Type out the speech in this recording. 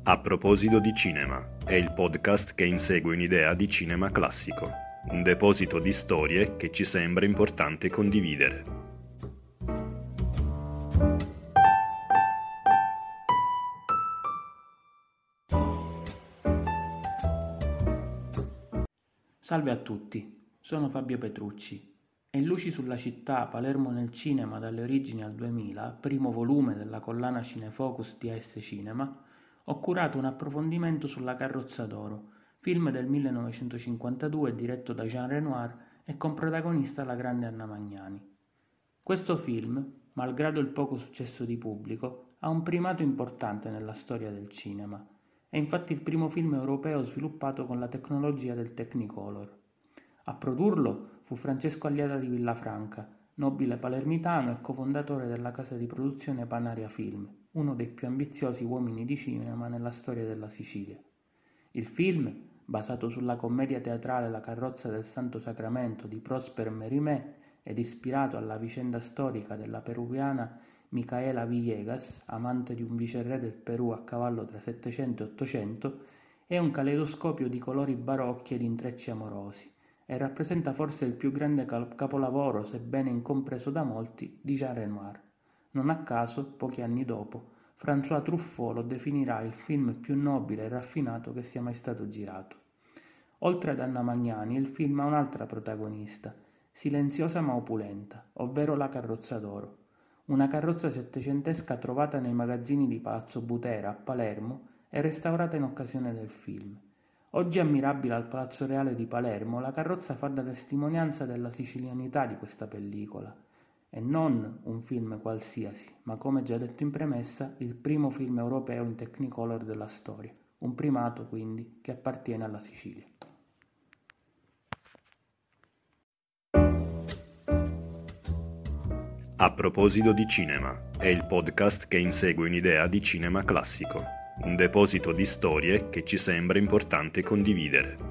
A proposito di cinema, è il podcast che insegue un'idea di cinema classico, un deposito di storie che ci sembra importante condividere. Salve a tutti, sono Fabio Petrucci e in Luci sulla città, Palermo nel cinema dalle origini al 2000, primo volume della collana Cinefocus di AS Cinema, ho curato un approfondimento sulla Carrozza d'Oro, film del 1952 diretto da Jean Renoir e con protagonista la grande Anna Magnani. Questo film, malgrado il poco successo di pubblico, ha un primato importante nella storia del cinema. È infatti il primo film europeo sviluppato con la tecnologia del Technicolor. A produrlo fu Francesco Alliata di Villafranca, nobile palermitano e cofondatore della casa di produzione Panaria Film, uno dei più ambiziosi uomini di cinema nella storia della Sicilia. Il film, basato sulla commedia teatrale La carrozza del Santo Sacramento di Prosper Mérimée ed ispirato alla vicenda storica della peruviana Micaela Villegas, amante di un viceré del Perù a cavallo tra 700 e 800, è un caleidoscopio di colori barocchi ed intrecci amorosi e rappresenta forse il più grande capolavoro, sebbene incompreso da molti, di Jean Renoir. Non a caso, pochi anni dopo, François Truffaut lo definirà il film più nobile e raffinato che sia mai stato girato. Oltre ad Anna Magnani, il film ha un'altra protagonista, silenziosa ma opulenta, ovvero la Carrozza d'Oro. Una carrozza settecentesca trovata nei magazzini di Palazzo Butera a Palermo e restaurata in occasione del film. Oggi ammirabile al Palazzo Reale di Palermo, la carrozza fa da testimonianza della sicilianità di questa pellicola. E non un film qualsiasi, ma come già detto in premessa, il primo film europeo in Technicolor della storia. Un primato, quindi, che appartiene alla Sicilia. A proposito di cinema, è il podcast che insegue un'idea di cinema classico, un deposito di storie che ci sembra importante condividere.